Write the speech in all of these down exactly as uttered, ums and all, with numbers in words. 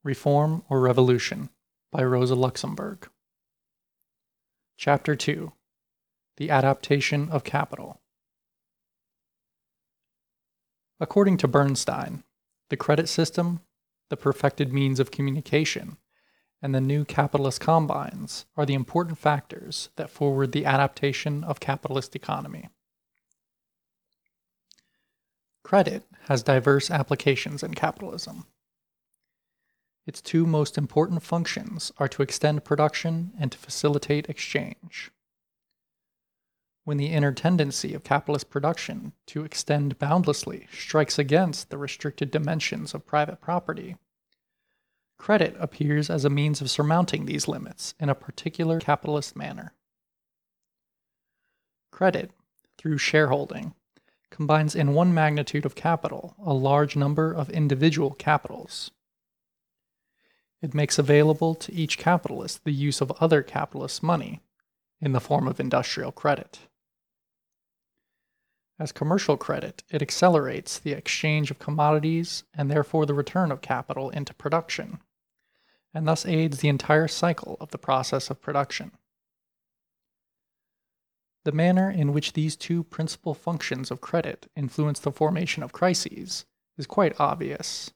Reform or Revolution by Rosa Luxemburg. Chapter two. The Adaptation of Capital. According to Bernstein, the credit system, the perfected means of communication, and the new capitalist combines are the important factors that forward the adaptation of capitalist economy. Credit has diverse applications in capitalism. Its two most important functions are to extend production and to facilitate exchange. When the inner tendency of capitalist production to extend boundlessly strikes against the restricted dimensions of private property, credit appears as a means of surmounting these limits in a particular capitalist manner. Credit, through shareholding, combines in one magnitude of capital a large number of individual capitals. It makes available to each capitalist the use of other capitalists' money in the form of industrial credit. As commercial credit, it accelerates the exchange of commodities and therefore the return of capital into production, and thus aids the entire cycle of the process of production. The manner in which these two principal functions of credit influence the formation of crises is quite obvious.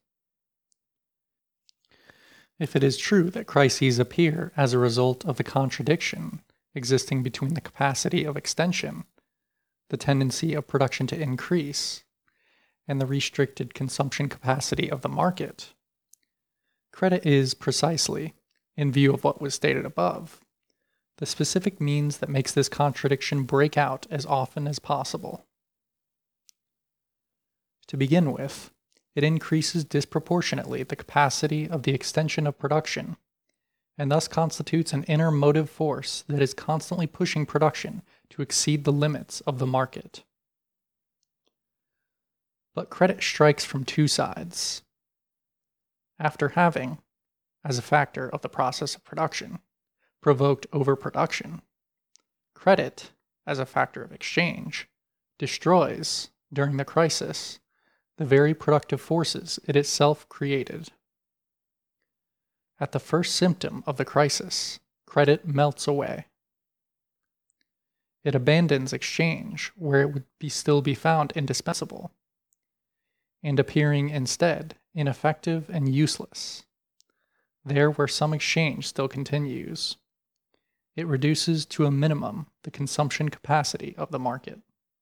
If it is true that crises appear as a result of the contradiction existing between the capacity of extension, the tendency of production to increase, and the restricted consumption capacity of the market, credit is precisely, in view of what was stated above, the specific means that makes this contradiction break out as often as possible. To begin with, it increases disproportionately the capacity of the extension of production, and thus constitutes an inner motive force that is constantly pushing production to exceed the limits of the market. But credit strikes from two sides. After having, as a factor of the process of production, provoked overproduction, credit, as a factor of exchange, destroys, during the crisis, the very productive forces it itself created. At the first symptom of the crisis, credit melts away. It abandons exchange where it would be still be found indispensable, and appearing instead ineffective and useless, there where some exchange still continues, it reduces to a minimum the consumption capacity of the market.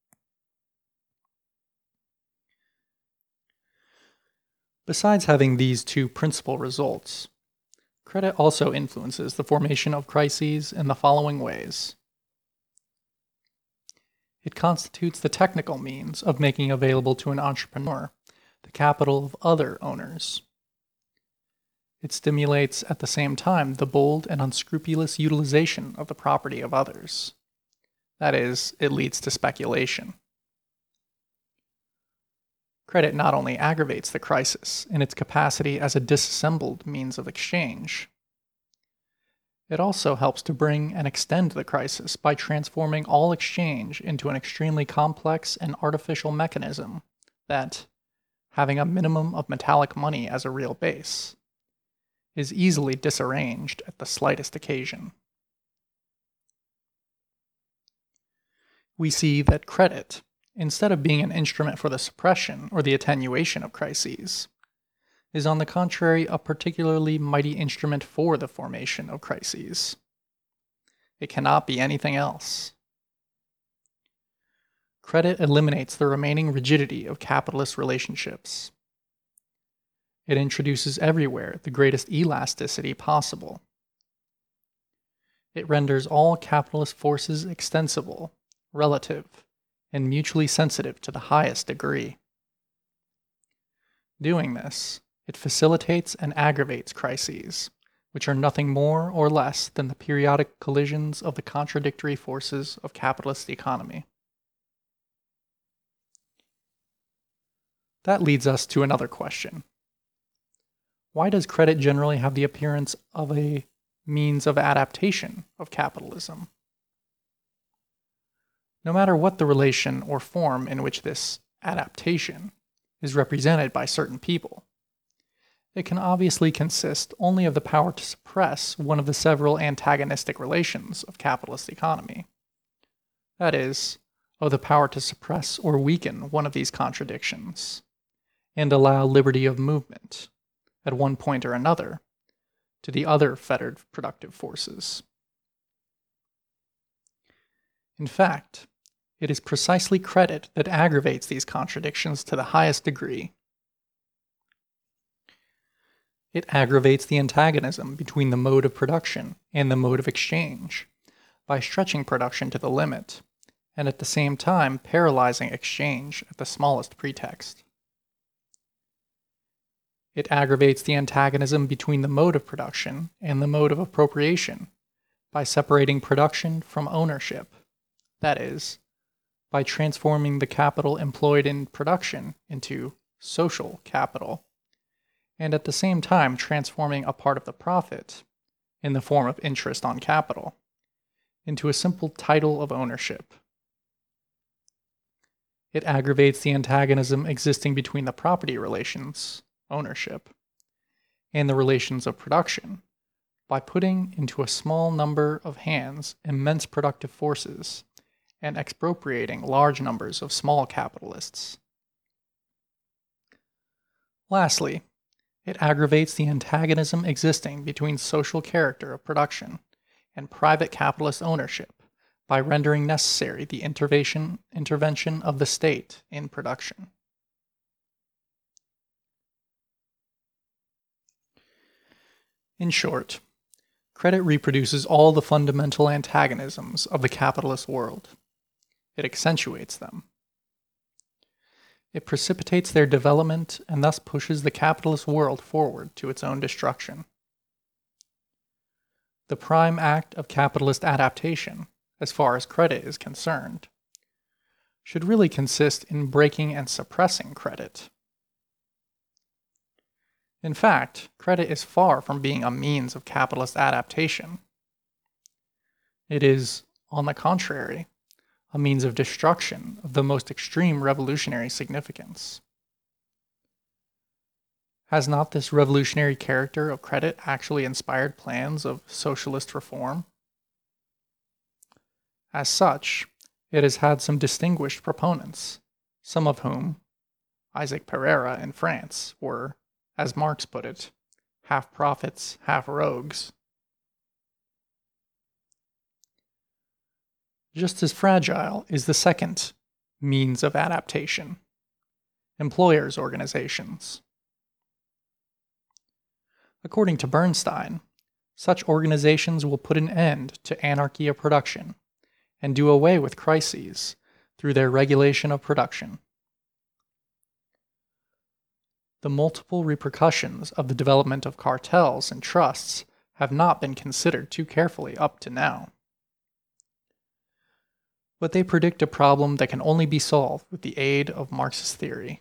Besides having these two principal results, credit also influences the formation of crises in the following ways. It constitutes the technical means of making available to an entrepreneur the capital of other owners. It stimulates at the same time the bold and unscrupulous utilization of the property of others. That is, it leads to speculation. Credit not only aggravates the crisis in its capacity as a disassembled means of exchange, it also helps to bring and extend the crisis by transforming all exchange into an extremely complex and artificial mechanism that, having a minimum of metallic money as a real base, is easily disarranged at the slightest occasion. We see that credit, instead of being an instrument for the suppression or the attenuation of crises, is on the contrary a particularly mighty instrument for the formation of crises. It cannot be anything else. Credit eliminates the remaining rigidity of capitalist relationships. It introduces everywhere the greatest elasticity possible. It renders all capitalist forces extensible, relative, and mutually sensitive to the highest degree. Doing this, it facilitates and aggravates crises, which are nothing more or less than the periodic collisions of the contradictory forces of capitalist economy. That leads us to another question. Why does credit generally have the appearance of a means of adaptation of capitalism? No matter what the relation or form in which this adaptation is represented by certain people, it can obviously consist only of the power to suppress one of the several antagonistic relations of capitalist economy. That is, of the power to suppress or weaken one of these contradictions, and allow liberty of movement, at one point or another, to the other fettered productive forces. In fact, it is precisely credit that aggravates these contradictions to the highest degree. It aggravates the antagonism between the mode of production and the mode of exchange by stretching production to the limit, and at the same time paralyzing exchange at the smallest pretext. It aggravates the antagonism between the mode of production and the mode of appropriation by separating production from ownership, that is, by transforming the capital employed in production into social capital, and at the same time transforming a part of the profit, in the form of interest on capital, into a simple title of ownership. It aggravates the antagonism existing between the property relations, ownership, and the relations of production, by putting into a small number of hands immense productive forces, and expropriating large numbers of small capitalists. Lastly, it aggravates the antagonism existing between social character of production and private capitalist ownership by rendering necessary the intervention, intervention of the state in production. In short, credit reproduces all the fundamental antagonisms of the capitalist world. It accentuates them. It precipitates their development and thus pushes the capitalist world forward to its own destruction. The prime act of capitalist adaptation, as far as credit is concerned, should really consist in breaking and suppressing credit. In fact, credit is far from being a means of capitalist adaptation. It is, on the contrary, a means of destruction of the most extreme revolutionary significance. Has not this revolutionary character of credit actually inspired plans of socialist reform? As such, it has had some distinguished proponents, some of whom, Isaac Pereira in France, were, as Marx put it, half prophets, half rogues. Just as fragile is the second means of adaptation, employers' organizations. According to Bernstein, such organizations will put an end to anarchy of production and do away with crises through their regulation of production. The multiple repercussions of the development of cartels and trusts have not been considered too carefully up to now. But they predict a problem that can only be solved with the aid of Marxist theory.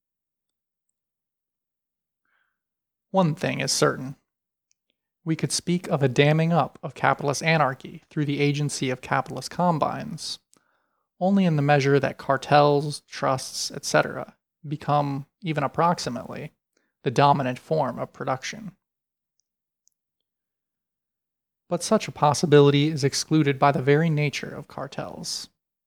One thing is certain. We could speak of a damming up of capitalist anarchy through the agency of capitalist combines, only in the measure that cartels, trusts, et cetera become, even approximately, the dominant form of production. But such a possibility is excluded by the very nature of cartels.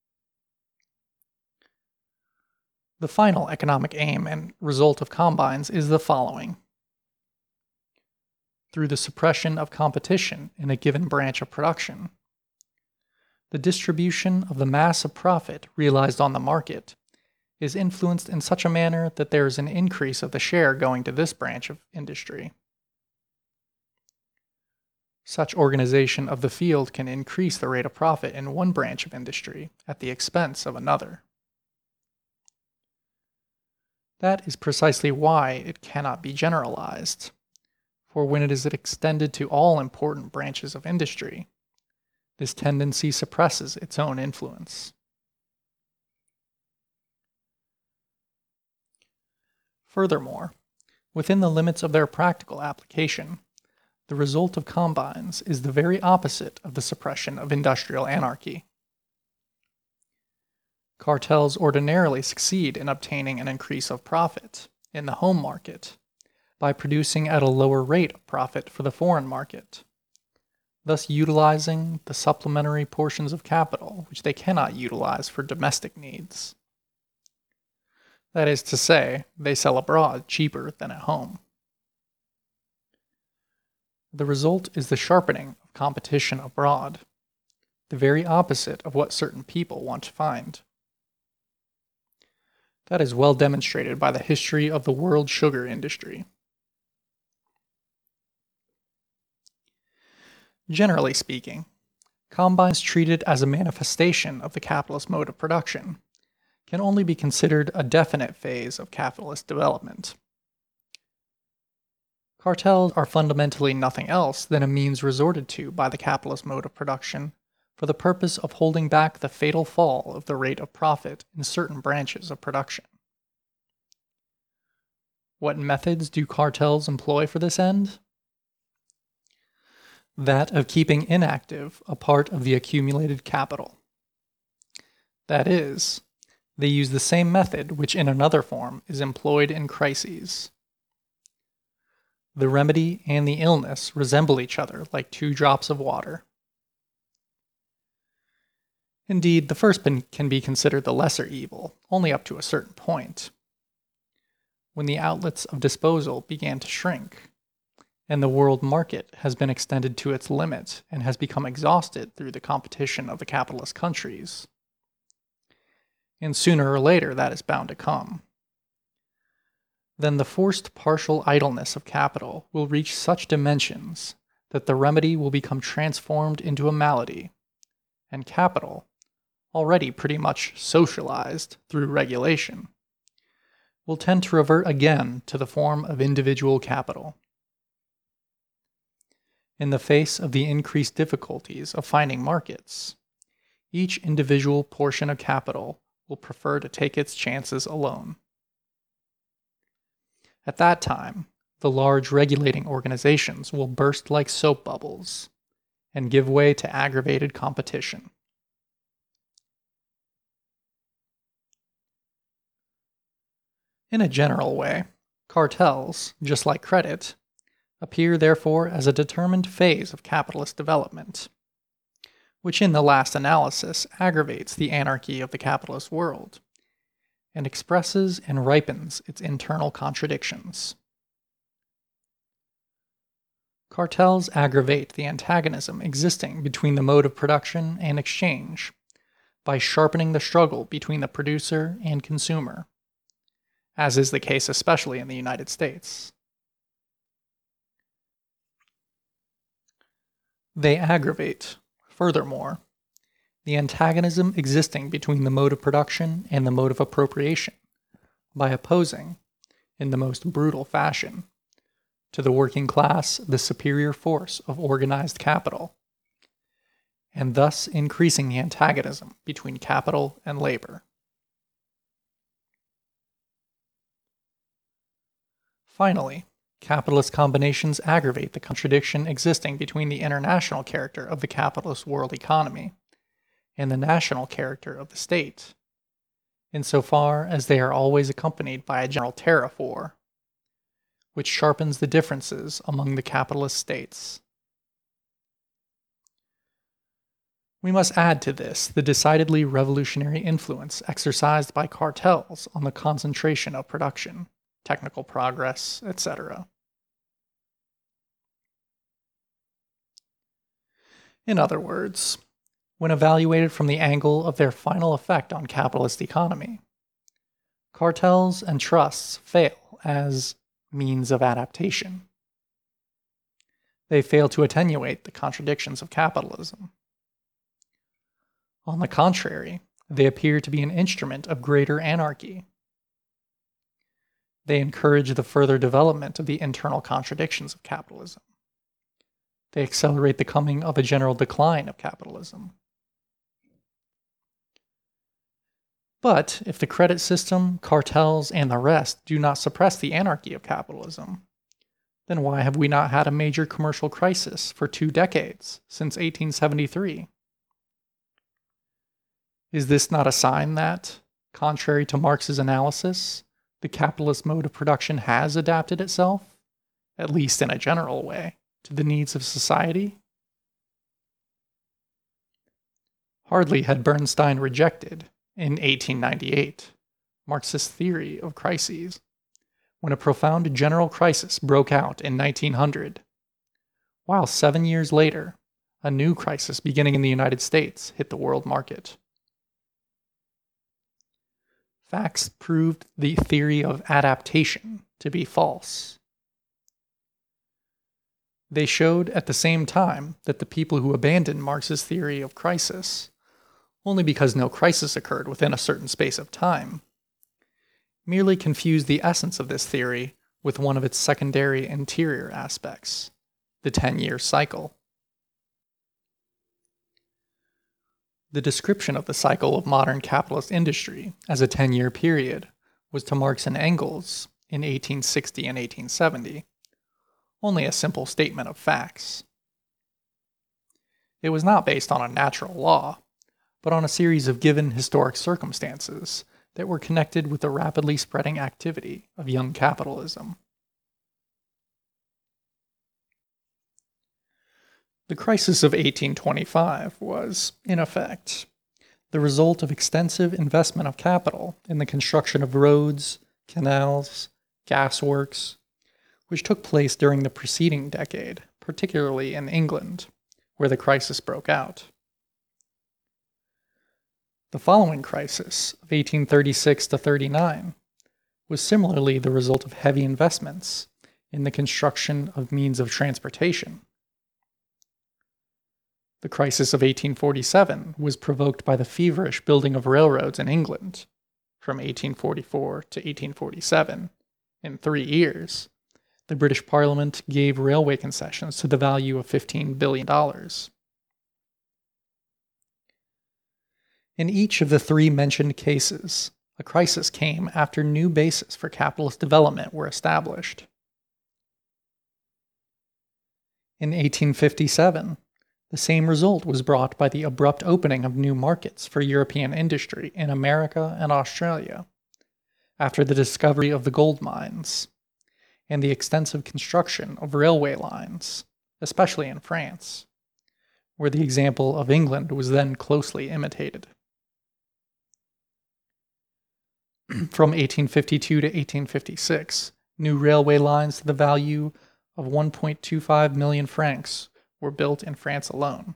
The final economic aim and result of combines is the following. Through the suppression of competition in a given branch of production, the distribution of the mass of profit realized on the market is influenced in such a manner that there is an increase of the share going to this branch of industry. Such organization of the field can increase the rate of profit in one branch of industry at the expense of another. That is precisely why it cannot be generalized, for when it is extended to all important branches of industry, this tendency suppresses its own influence. Furthermore, within the limits of their practical application, the result of combines is the very opposite of the suppression of industrial anarchy. Cartels ordinarily succeed in obtaining an increase of profit in the home market by producing at a lower rate of profit for the foreign market, thus utilizing the supplementary portions of capital which they cannot utilize for domestic needs. That is to say, they sell abroad cheaper than at home. The result is the sharpening of competition abroad, the very opposite of what certain people want to find. That is well demonstrated by the history of the world sugar industry. Generally speaking, combines treated as a manifestation of the capitalist mode of production can only be considered a definite phase of capitalist development. Cartels are fundamentally nothing else than a means resorted to by the capitalist mode of production for the purpose of holding back the fatal fall of the rate of profit in certain branches of production. What methods do cartels employ for this end? That of keeping inactive a part of the accumulated capital. That is, they use the same method which in another form is employed in crises. The remedy and the illness resemble each other like two drops of water. Indeed, the first can be considered the lesser evil, only up to a certain point. When the outlets of disposal began to shrink, and the world market has been extended to its limit and has become exhausted through the competition of the capitalist countries. And sooner or later that is bound to come. Then the forced partial idleness of capital will reach such dimensions that the remedy will become transformed into a malady, and capital, already pretty much socialized through regulation, will tend to revert again to the form of individual capital. In the face of the increased difficulties of finding markets, each individual portion of capital will prefer to take its chances alone. At that time, the large regulating organizations will burst like soap bubbles and give way to aggravated competition. In a general way, cartels, just like credit, appear therefore as a determined phase of capitalist development, which in the last analysis aggravates the anarchy of the capitalist world, and expresses and ripens its internal contradictions. Cartels aggravate the antagonism existing between the mode of production and exchange by sharpening the struggle between the producer and consumer, as is the case especially in the United States. They aggravate, furthermore, the antagonism existing between the mode of production and the mode of appropriation by opposing, in the most brutal fashion, to the working class the superior force of organized capital, and thus increasing the antagonism between capital and labor. Finally, capitalist combinations aggravate the contradiction existing between the international character of the capitalist world economy and the national character of the state, insofar as they are always accompanied by a general tariff war, which sharpens the differences among the capitalist states. We must add to this the decidedly revolutionary influence exercised by cartels on the concentration of production, technical progress, et cetera. In other words, when evaluated from the angle of their final effect on capitalist economy, cartels and trusts fail as means of adaptation. They fail to attenuate the contradictions of capitalism. On the contrary, they appear to be an instrument of greater anarchy. They encourage the further development of the internal contradictions of capitalism. They accelerate the coming of a general decline of capitalism. But if the credit system, cartels, and the rest do not suppress the anarchy of capitalism, then why have we not had a major commercial crisis for two decades, since eighteen seventy-three? Is this not a sign that, contrary to Marx's analysis, the capitalist mode of production has adapted itself at least in a general way, to the needs of society? Hardly had Bernstein rejected, in eighteen ninety-eight, Marxist theory of crises, when a profound general crisis broke out in nineteen hundred, while seven years later, a new crisis beginning in the United States hit the world market. Facts proved the theory of adaptation to be false. They showed at the same time that the people who abandoned Marx's theory of crisis, only because no crisis occurred within a certain space of time, merely confused the essence of this theory with one of its secondary interior aspects, the ten-year cycle. The description of the cycle of modern capitalist industry as a ten-year period was to Marx and Engels in eighteen sixty and eighteen seventy only a simple statement of facts. It was not based on a natural law, but on a series of given historic circumstances that were connected with the rapidly spreading activity of young capitalism. The crisis of eighteen twenty-five was, in effect, the result of extensive investment of capital in the construction of roads, canals, gasworks, which took place during the preceding decade, particularly in England, where the crisis broke out. The following crisis, of eighteen thirty-six to thirty-nine, was similarly the result of heavy investments in the construction of means of transportation. The crisis of eighteen forty-seven was provoked by the feverish building of railroads in England. From eighteen forty-four to eighteen forty-seven, in three years, the British Parliament gave railway concessions to the value of fifteen billion dollars. In each of the three mentioned cases, a crisis came after new bases for capitalist development were established. In eighteen fifty-seven, the same result was brought by the abrupt opening of new markets for European industry in America and Australia, after the discovery of the gold mines, and the extensive construction of railway lines, especially in France, where the example of England was then closely imitated. From eighteen fifty-two to eighteen fifty-six, new railway lines to the value of one point two five million francs were built in France alone.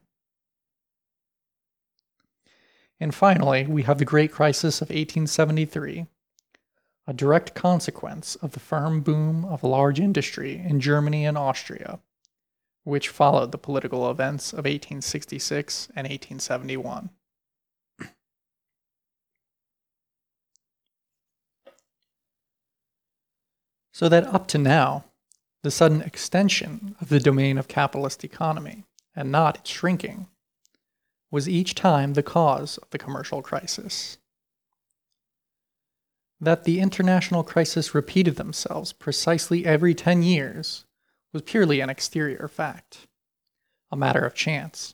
And finally, we have the Great Crisis of eighteen seventy-three, a direct consequence of the firm boom of large industry in Germany and Austria, which followed the political events of eighteen sixty-six and eighteen seventy-one. So that up to now, the sudden extension of the domain of capitalist economy, and not its shrinking, was each time the cause of the commercial crisis. That the international crisis repeated themselves precisely every ten years was purely an exterior fact, a matter of chance.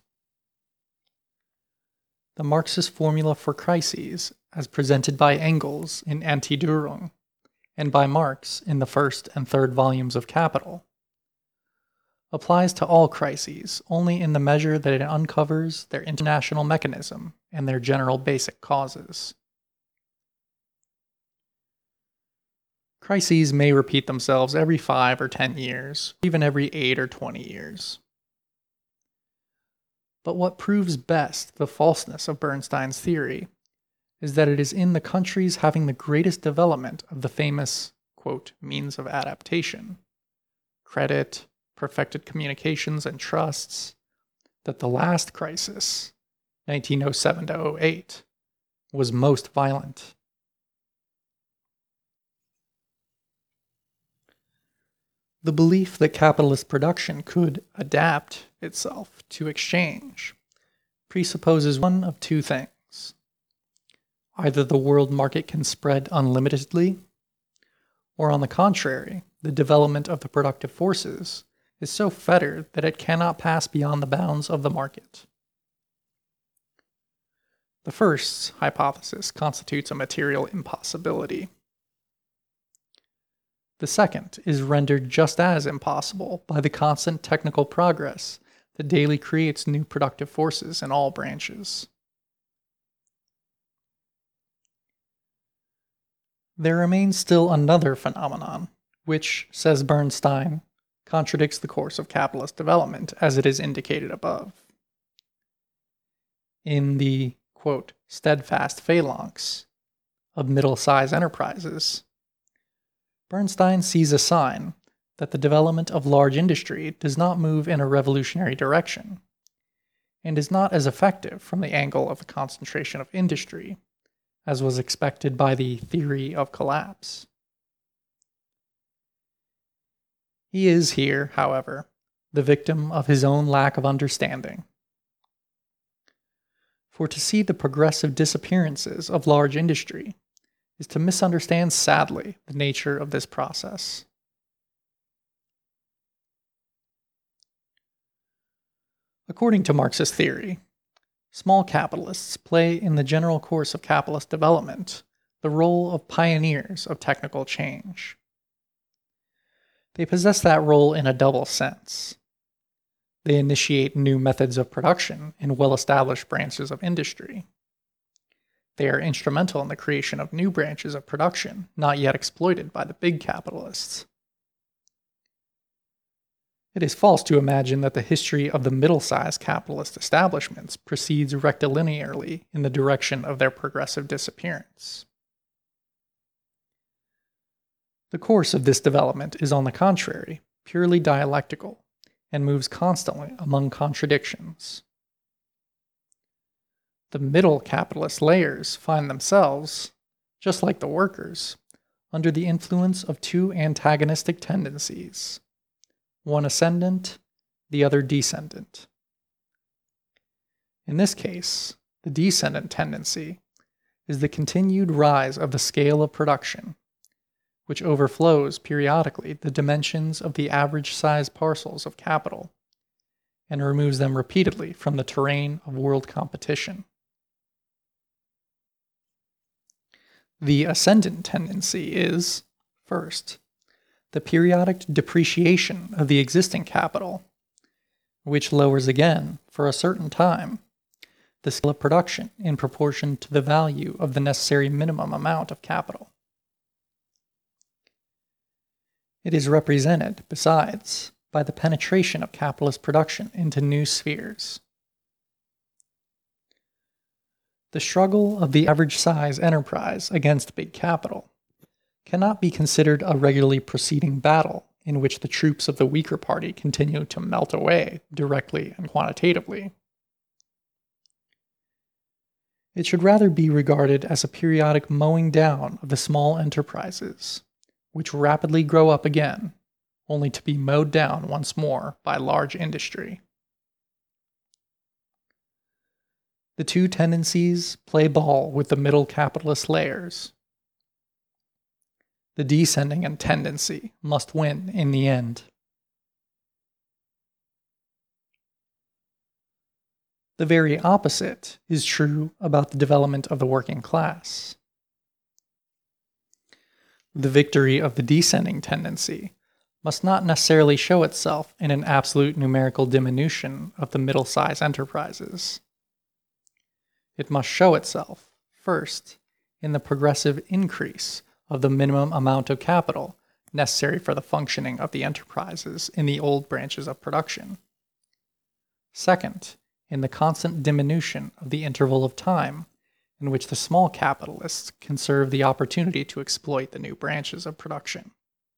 The Marxist formula for crises, as presented by Engels in Anti-Dührung, and by Marx in the first and third volumes of Capital, applies to all crises only in the measure that it uncovers their international mechanism and their general basic causes. Crises may repeat themselves every five or ten years, even every eight or twenty years. But what proves best the falseness of Bernstein's theory is that it is in the countries having the greatest development of the famous, quote, means of adaptation, credit, perfected communications, and trusts, that the last crisis, nineteen oh seven to oh eight, was most violent. The belief that capitalist production could adapt itself to exchange presupposes one of two things. Either the world market can spread unlimitedly, or on the contrary, the development of the productive forces is so fettered that it cannot pass beyond the bounds of the market. The first hypothesis constitutes a material impossibility. The second is rendered just as impossible by the constant technical progress that daily creates new productive forces in all branches. There remains still another phenomenon, which, says Bernstein, contradicts the course of capitalist development as it is indicated above. In the, quote, steadfast phalanx of middle-sized enterprises, Bernstein sees a sign that the development of large industry does not move in a revolutionary direction, and is not as effective from the angle of a concentration of industry as was expected by the theory of collapse. He is here, however, the victim of his own lack of understanding. For to see the progressive disappearances of large industry is to misunderstand sadly the nature of this process. According to Marxist theory, small capitalists play in the general course of capitalist development the role of pioneers of technical change. They possess that role in a double sense. They initiate new methods of production in well-established branches of industry. They are instrumental in the creation of new branches of production not yet exploited by the big capitalists. It is false to imagine that the history of the middle-sized capitalist establishments proceeds rectilinearly in the direction of their progressive disappearance. The course of this development is, on the contrary, purely dialectical, and moves constantly among contradictions. The middle capitalist layers find themselves, just like the workers, under the influence of two antagonistic tendencies, one ascendant, the other descendant. In this case, the descendant tendency is the continued rise of the scale of production, which overflows periodically the dimensions of the average size parcels of capital and removes them repeatedly from the terrain of world competition. The ascendant tendency is, first, the periodic depreciation of the existing capital, which lowers again, for a certain time, the scale of production in proportion to the value of the necessary minimum amount of capital. It is represented, besides, by the penetration of capitalist production into new spheres. The struggle of the average size enterprise against big capital cannot be considered a regularly proceeding battle in which the troops of the weaker party continue to melt away directly and quantitatively. It should rather be regarded as a periodic mowing down of the small enterprises, which rapidly grow up again, only to be mowed down once more by large industry. The two tendencies play ball with the middle capitalist layers. The descending tendency must win in the end. The very opposite is true about the development of the working class. The victory of the descending tendency must not necessarily show itself in an absolute numerical diminution of the middle-sized enterprises. It must show itself, first, in the progressive increase of the minimum amount of capital necessary for the functioning of the enterprises in the old branches of production. Second, in the constant diminution of the interval of time in which the small capitalists conserve the opportunity to exploit the new branches of production.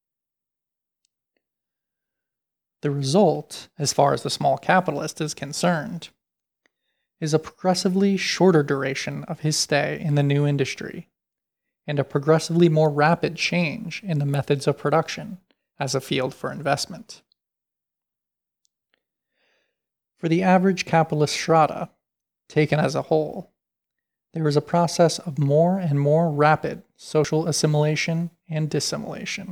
The result, as far as the small capitalist is concerned, is a progressively shorter duration of his stay in the new industry, and a progressively more rapid change in the methods of production as a field for investment. For the average capitalist strata, taken as a whole, there is a process of more and more rapid social assimilation and dissimilation.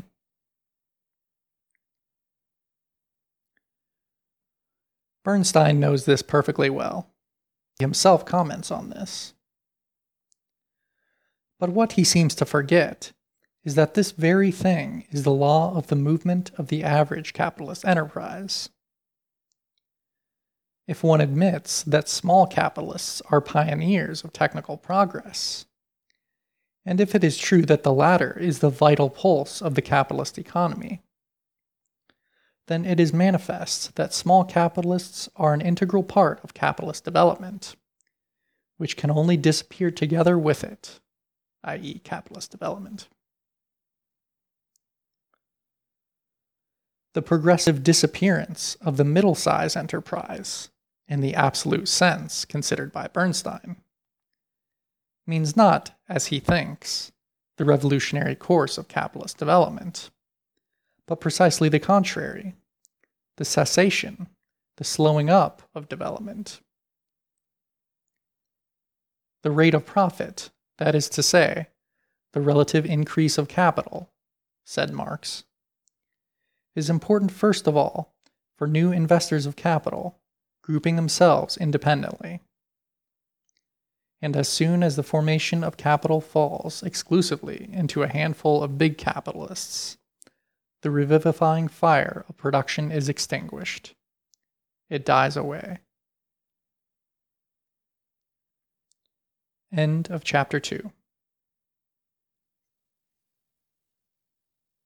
Bernstein knows this perfectly well. He himself comments on this. But what he seems to forget is that this very thing is the law of the movement of the average capitalist enterprise. If one admits that small capitalists are pioneers of technical progress, and if it is true that the latter is the vital pulse of the capitalist economy, then it is manifest that small capitalists are an integral part of capitalist development, which can only disappear together with it, that is capitalist development. The progressive disappearance of the middle-size enterprise, in the absolute sense considered by Bernstein, means not, as he thinks, the revolutionary course of capitalist development, but precisely the contrary, the cessation, the slowing up of development. The rate of profit, that is to say, the relative increase of capital, said Marx, is important first of all for new investors of capital, grouping themselves independently. And as soon as the formation of capital falls exclusively into a handful of big capitalists, the revivifying fire of production is extinguished. It dies away. End of chapter two.